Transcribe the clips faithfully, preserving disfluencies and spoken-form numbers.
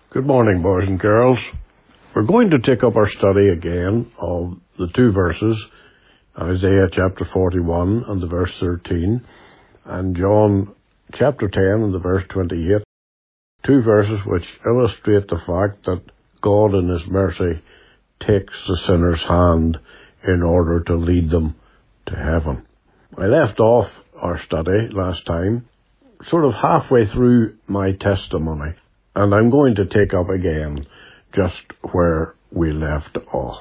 Good morning, boys and girls. We're going to take up our study again of the two verses, Isaiah chapter forty-one and the verse thirteen, and John chapter ten and the verse twenty-eight, two verses which illustrate the fact that God in His mercy takes the sinner's hand in order to lead them to heaven. I left off our study last time, sort of halfway through my testimony, and I'm going to take up again just where we left off.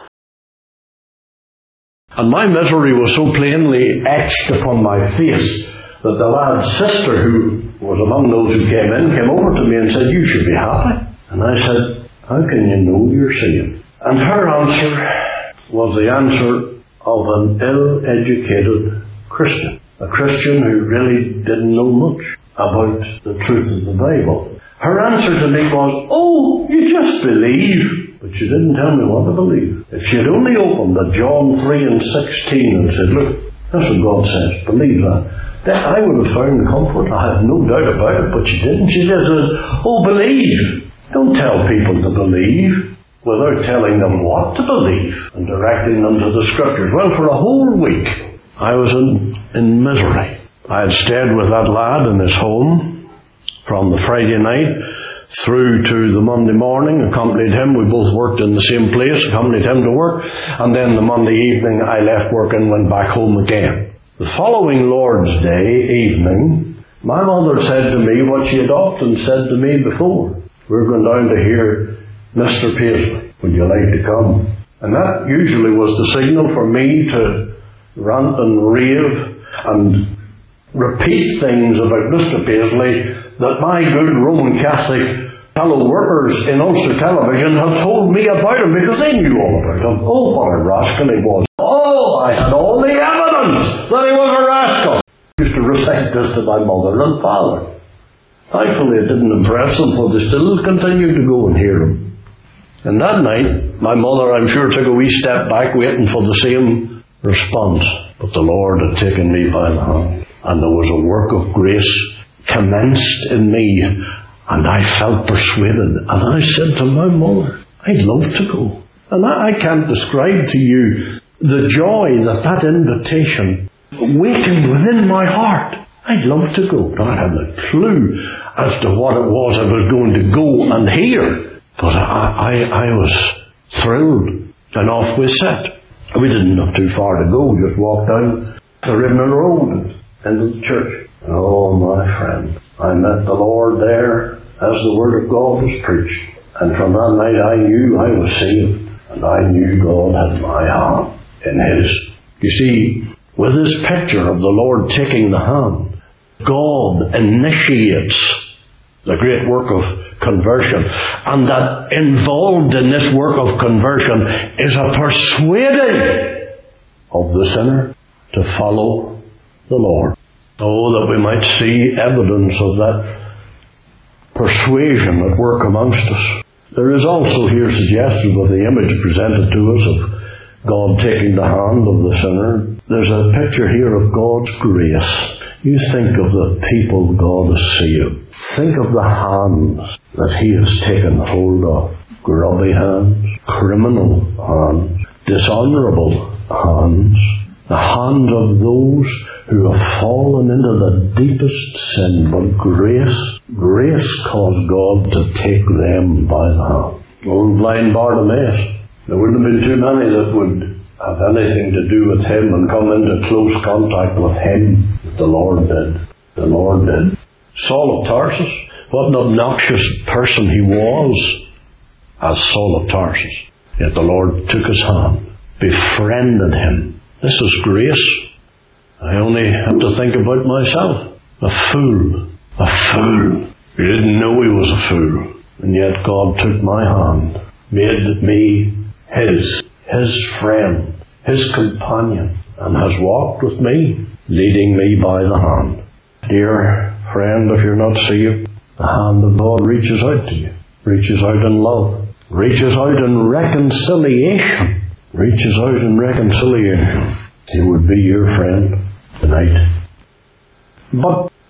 And my misery was so plainly etched upon my face that the lad's sister, who was among those who came in, came over to me and said, "You should be happy." And I said, "How can you know you're seeing?" And her answer was the answer of an ill-educated Christian, a Christian who really didn't know much about the truth of the Bible. Her answer to me was, "Oh, you just believe." But she didn't tell me what to believe. If she had only opened at John three and sixteen and said, "Look, that's what God says, believe that," then I would have found comfort. I have no doubt about it, but she didn't. She just said, "Oh, believe." Don't tell people to believe without telling them what to believe and directing them to the Scriptures. Well, for a whole week, I was in, in misery. I had stayed with that lad in his home from the Friday night through to the Monday morning, accompanied him. We both worked in the same place, accompanied him to work, and then the Monday evening I left work and went back home again. The following Lord's Day evening, my mother said to me what she had often said to me before: "We're going down to hear Mister Paisley. Would you like to come?" And that usually was the signal for me to rant and rave and repeat things about Mister Paisley that my good Roman Catholic fellow workers in Ulster Television had told me about him, because they knew all about him. Oh, what a rascal he was. Oh, I had all the evidence that he was a rascal. I used to recite this to my mother and father. Thankfully it didn't impress them, for they still continued to go and hear him. And that night, my mother, I'm sure, took a wee step back, waiting for the same response. But the Lord had taken me by the hand, and there was a work of grace commenced in me, and I felt persuaded. And I said to my mother, "I'd love to go." And I, I can't describe to you the joy that that invitation awakened within my heart. I'd love to go. I hadn't a clue as to what it was I was going to go and hear, but I, I, I was thrilled, and off we set. We didn't have too far to go, just walked down the Ribbon Road into the church. Oh, my friend, I met the Lord there as the Word of God was preached. And from that night I knew I was saved, and I knew God had my hand in His. You see, with this picture of the Lord taking the hand, God initiates the great work of conversion. And that involved in this work of conversion is a persuading of the sinner to follow the Lord. Oh, that we might see evidence of that persuasion at work amongst us. There is also here suggested with the image presented to us of God taking the hand of the sinner, there's a picture here of God's grace. You think of the people God has saved. Think of the hands that He has taken hold of. Grubby hands, criminal hands, dishonourable hands, the hand of those who have fallen into the deepest sin, but grace, grace caused God to take them by the hand. Old blind Bartimaeus, there wouldn't have been too many that would have anything to do with him and come into close contact with him. But the Lord did. The Lord did. Saul of Tarsus, what an obnoxious person he was as Saul of Tarsus. Yet the Lord took his hand, befriended him. This is grace. I only have to think about myself. A fool. A fool. He didn't know he was a fool. And yet God took my hand, made me His, His friend, His companion, and has walked with me, leading me by the hand. Dear friend, if you're not saved, the hand of God reaches out to you. Reaches out in love. Reaches out in reconciliation. Reaches out in reconciliation. He would be your friend tonight. But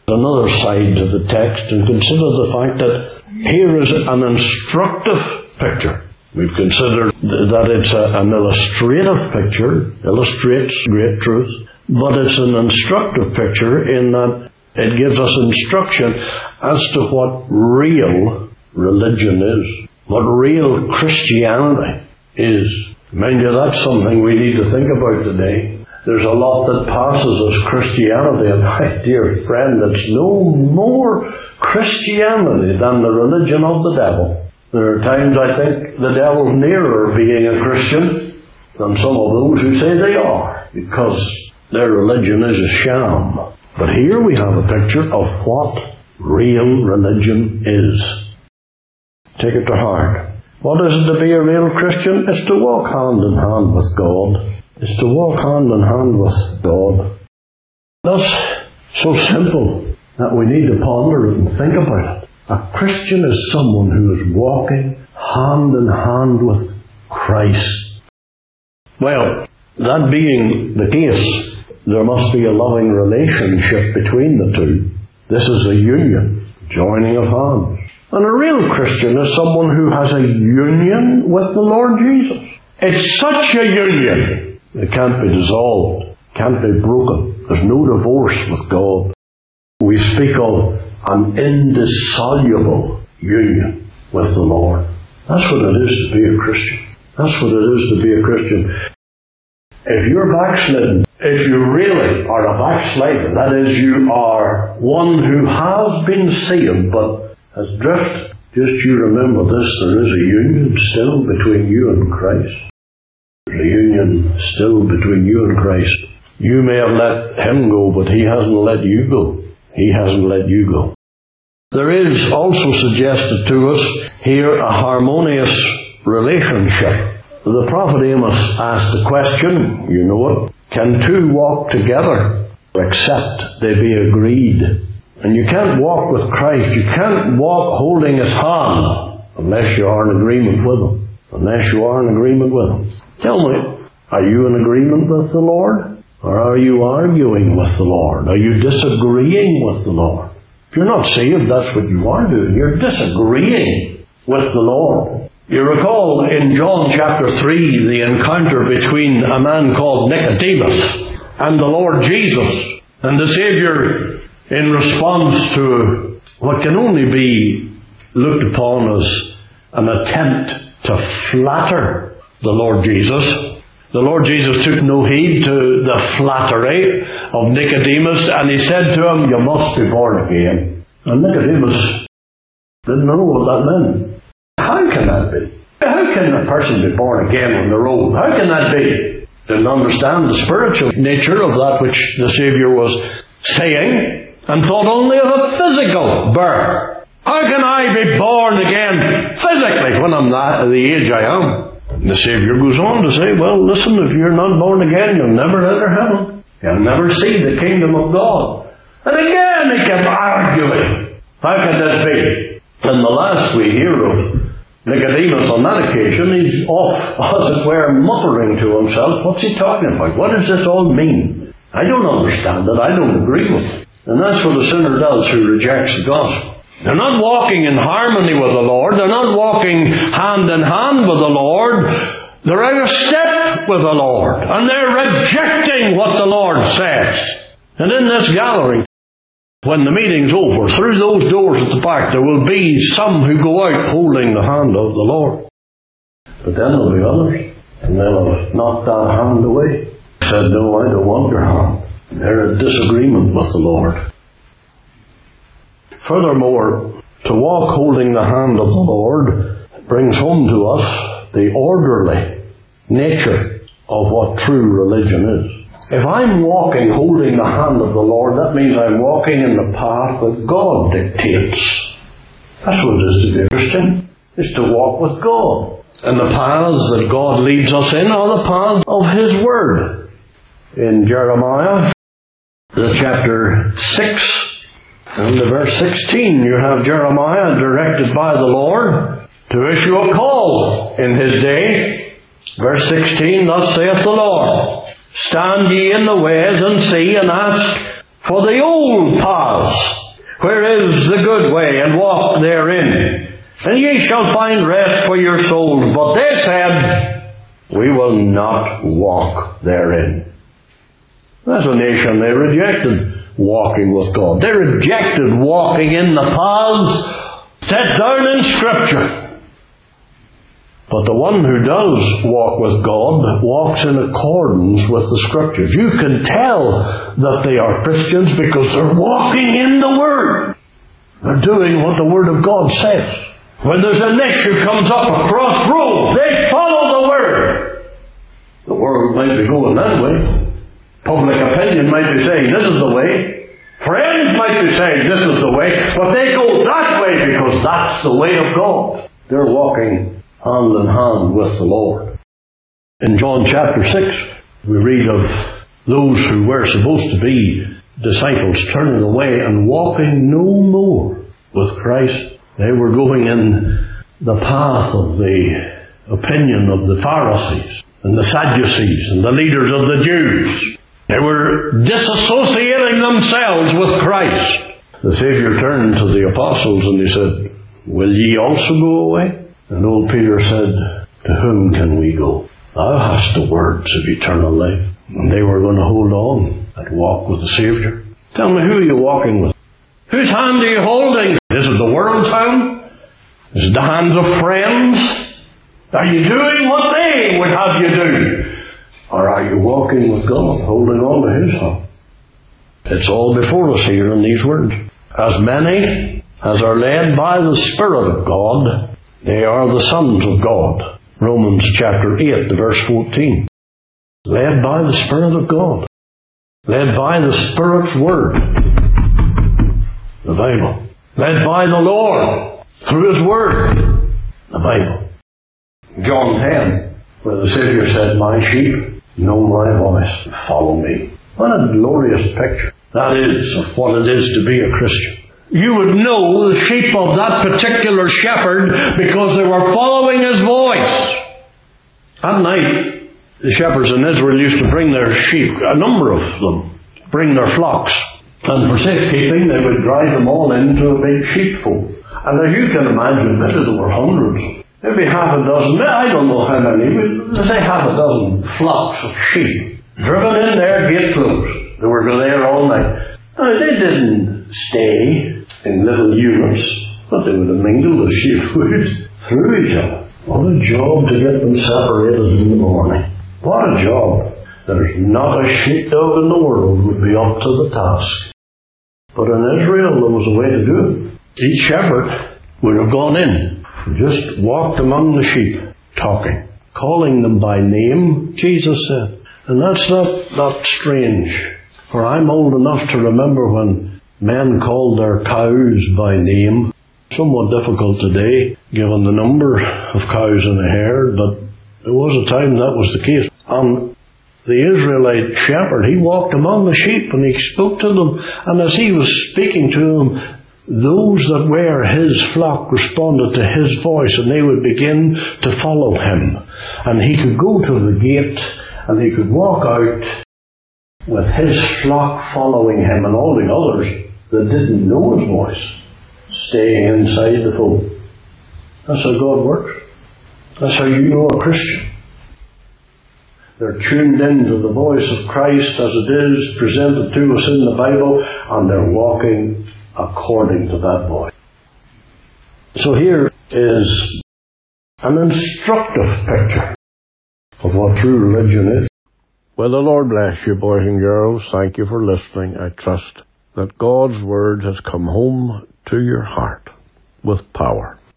another side to the text and consider the fact that here is an instructive picture. We've considered that it's a, an illustrative picture, illustrates great truth, but it's an instructive picture in that it gives us instruction as to what real religion is, what real Christianity is. Mind you, that's something we need to think about today. There's a lot that passes as Christianity, and my dear friend, it's no more Christianity than the religion of the devil. There are times I think the devil's nearer being a Christian than some of those who say they are, because their religion is a sham. But here we have a picture of what real religion is. Take it to heart. What is it to be a real Christian? It's to walk hand in hand with God. It's to walk hand in hand with God. That's so simple that we need to ponder it and think about it. A Christian is someone who is walking hand in hand with Christ. Well, that being the case, there must be a loving relationship between the two. This is a union, joining of hands. And a real Christian is someone who has a union with the Lord Jesus. It's such a union. It can't be dissolved, can't be broken. There's no divorce with God. We speak of an indissoluble union with the Lord. That's what it is to be a Christian. That's what it is to be a Christian. If you're backslidden, if you really are a backslider, that is, you are one who has been saved but has drifted, just you remember this, there is a union still between you and Christ. There's a union still between you and Christ. You may have let Him go, but He hasn't let you go. He hasn't let you go. There is also suggested to us here a harmonious relationship. The prophet Amos asked the question, you know it, can two walk together except they be agreed? And you can't walk with Christ, you can't walk holding His hand unless you are in agreement with Him. Unless you are in agreement with Him. Tell me, are you in agreement with the Lord? Or are you arguing with the Lord? Are you disagreeing with the Lord? If you're not saved, that's what you are doing. You're disagreeing with the Lord. You recall in John chapter three the encounter between a man called Nicodemus and the Lord Jesus. And the Saviour, in response to what can only be looked upon as an attempt to flatter the Lord Jesus, the Lord Jesus took no heed to the flattery of Nicodemus, and He said to him, you must be born again. And Nicodemus didn't know what that meant. How can that be? How can a person be born again on the road? How can that be? Didn't understand the spiritual nature of that which the Saviour was saying, and thought only of a physical birth. How can I be born again physically when I'm that at the age I am? And the Saviour goes on to say, well, listen, if you're not born again, you'll never enter heaven. You'll never see the kingdom of God. And again he kept arguing. How can this be? And the last we hear of Nicodemus on that occasion, he's off, as it were, muttering to himself, what's he talking about? What does this all mean? I don't understand it. I don't agree with it. And that's what a sinner does who rejects the gospel. They're not walking in harmony with the Lord. They're not walking hand in hand with the Lord. They're out of step with the Lord. And they're rejecting what the Lord says. And in this gathering, when the meeting's over, through those doors at the back, there will be some who go out holding the hand of the Lord. But then there'll be others, and they'll have knocked that hand away. Said, no, I don't want your hand. They're in disagreement with the Lord. Furthermore, to walk holding the hand of the Lord brings home to us the orderly nature of what true religion is. If I'm walking holding the hand of the Lord, that means I'm walking in the path that God dictates. That's what it is to be a Christian, is to walk with God. And the paths that God leads us in are the paths of His Word. In Jeremiah, the chapter six, and the verse sixteen, you have Jeremiah directed by the Lord to issue a call in His day. Verse sixteen, thus saith the Lord, stand ye in the ways and see, and ask for the old paths, where is the good way, and walk therein, and ye shall find rest for your souls. But they said, we will not walk therein. That's a nation, they rejected walking with God. They rejected walking in the paths set down in Scripture. But the one who does walk with God walks in accordance with the Scriptures. You can tell that they are Christians because they're walking in the Word. They're doing what the Word of God says. When there's an issue comes up across roads, they follow the Word. The world might be going that way. Public opinion might be saying this is the way. Friends might be saying this is the way. But they go that way because that's the way of God. They're walking hand in hand with the Lord. In John chapter six, we read of those who were supposed to be disciples turning away and walking no more with Christ. They were going in the path of the opinion of the Pharisees and the Sadducees and the leaders of the Jews. They were disassociating themselves with Christ. The Saviour turned to the apostles and he said, will ye also go away? And old Peter said, to whom can we go? Thou hast the words of eternal life. And they were going to hold on and walk with the Saviour. Tell me, who are you walking with? Whose hand are you holding? Is it the world's hand? Is it the hands of friends? Are you doing what they would have you do? Or are you walking with God, holding on to His hand? It's all before us here in these words. As many as are led by the Spirit of God, they are the sons of God. Romans chapter eight, verse fourteen. Led by the Spirit of God. Led by the Spirit's Word. The Bible. Led by the Lord through His Word. The Bible. John ten, where the Saviour said, my sheep know my voice, follow me. What a glorious picture that is of what it is to be a Christian. You would know the sheep of that particular shepherd because they were following his voice. At night, the shepherds in Israel used to bring their sheep, a number of them, bring their flocks. And for safekeeping, they would drive them all into a big sheepfold. And as you can imagine, maybe there were hundreds, maybe half a dozen, I don't know how many, but say half a dozen flocks of sheep, driven in there, gate closed. They were there all night. Now, they didn't stay in little units, but they would have mingled as sheep would through each other. What a job to get them separated in the morning. What a job. There's not a sheepdog in the world would be up to the task. But in Israel there was a way to do it. Each shepherd would have gone in, just walked among the sheep, talking, calling them by name, Jesus said. And that's not that strange. For I'm old enough to remember when men called their cows by name. Somewhat difficult today, given the number of cows in a herd, but there was a time that was the case. And the Israelite shepherd, he walked among the sheep and he spoke to them. And as he was speaking to them, those that were his flock responded to his voice and they would begin to follow him. And he could go to the gate and he could walk out with his flock following him and all the others that didn't know his voice staying inside the fold. That's how God works. That's how you know a Christian. They're tuned into the voice of Christ as it is presented to us in the Bible, and they're walking according to that voice. So here is an instructive picture of what true religion is. Well, the Lord bless you, boys and girls. Thank you for listening. I trust that God's Word has come home to your heart with power.